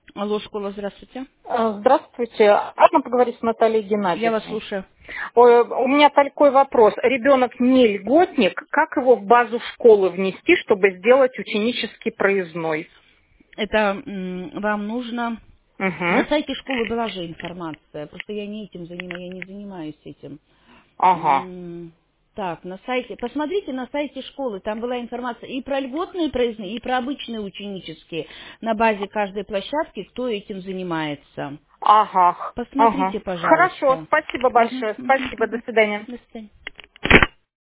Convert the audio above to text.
Алло, школа, здравствуйте. Здравствуйте. Можно поговорить с Натальей Я вас Геннадьевной? слушаю. Ой, у меня такой вопрос. Ребенок не льготник. Как его в базу школы внести, чтобы сделать ученический проездной? Это вам нужно... На Угу. сайте школы была же информация, просто я не этим занимаюсь, я не занимаюсь этим. Ага. Так, на сайте, посмотрите на сайте школы, там была информация и про льготные проездные, и про обычные ученические. На базе каждой площадки, кто этим занимается. Ага. Ага. Посмотрите, Хорошо. пожалуйста. Спасибо большое. Спасибо. До свидания. До свидания.